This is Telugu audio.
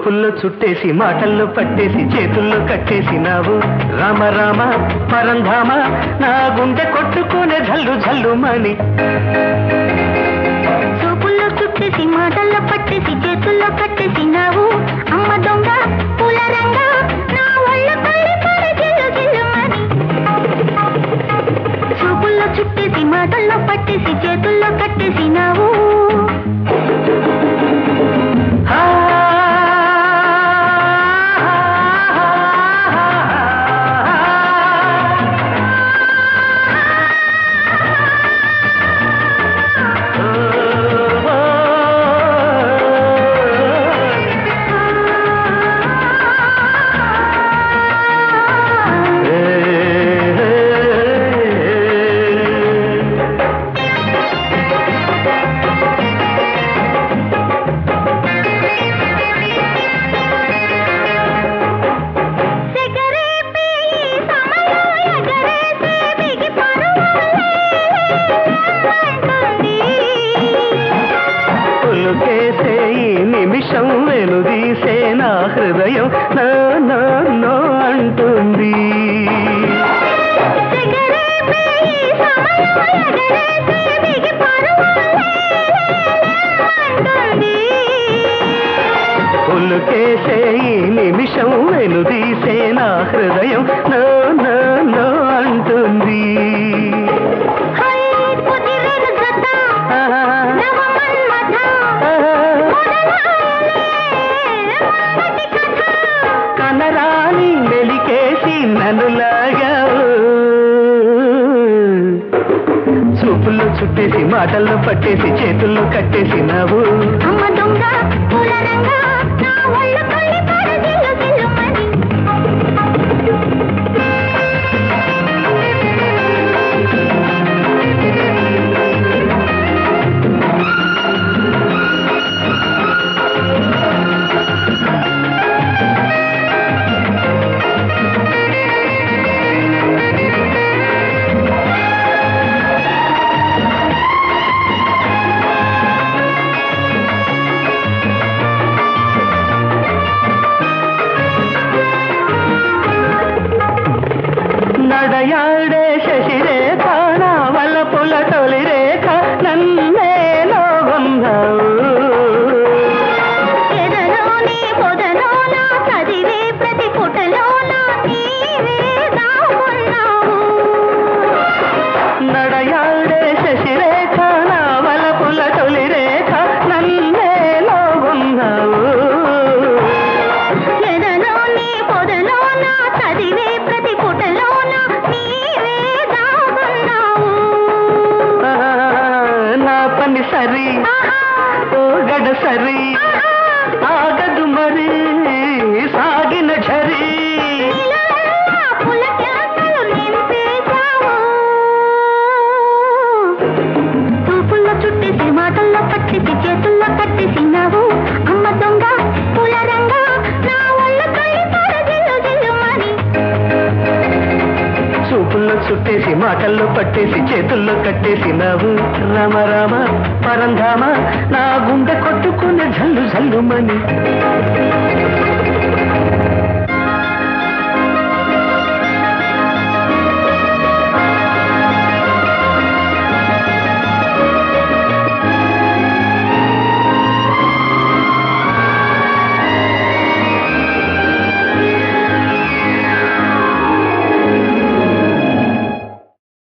చూపుల్లో చుట్టేసి మాటల్లో పట్టేసి చేతుల్లో కట్టేసినావు రామ రామ పరంధామ నా గుండె కొట్టుకునే జల్లు జల్లుమని చూపుల్లో చుట్టేసి మాటల్లో పట్టేసి చేతుల్లో కట్టేసినావు అమ్మ దొంగ పూల రంగ నా ఒళ్ళ పల్లి పడ జిల్లు జిల్లుమని చూపుల్లో చుట్టేసి మాటల్లో పట్టేసి చేతుల్లో కట్టేసినావు నిమిషం వెనుదీసే నా హృదయం నో నో నో అంటుంది పులుకేసే ఈ నిమిషం వెనుదీసే నా హృదయం నో నో నో అంటుంది కనరాని వెలికేసి నన్నులాగావు చూపుల్లో చుట్టేసి మాటల్లో పట్టేసి చేతుల్లో కట్టేసినావు అమ్మ దొంగ పూల రంగ నా ఒళ్ళ పల్లి పడ జిల్లు జిల్లుమని నడయాడే శశిరేఖ నా వల్ల పుల తొలి రేఖ నన్నేలో ఉందావు ఎదలోని పొదలోన చదివే ప్రతి పుటలోన నీవే దాగున్నావు నడయాడే శశిరేఖ నా వల్ల పుల తొలి రేఖ నన్నేలో ఉందావు ఎదలోని పొదలోన చదివే ప్రతి పుటలోన నీవే దాగున్నావు నా పని సరి ఓ గడ సరి ఆగదు మరి సాగిన ఝరి పులకెలకలు నింపేశావు చూపుల్లో చుట్టేసి మాటల్లో పట్టేసి చేతుల్లో కట్టేసినావు అమ్మ దొంగ పూల రంగ నా ఒళ్ళ కళ్ళి పడ జిల్లు జిల్లుమని చూపుల్లో చుట్టేసి మాటల్లో పట్టేసి చేతుల్లో కట్టేసినావు రామ రామ పరంధామ నా గుండె కొట్టుకునే జల్లు జల్లుమని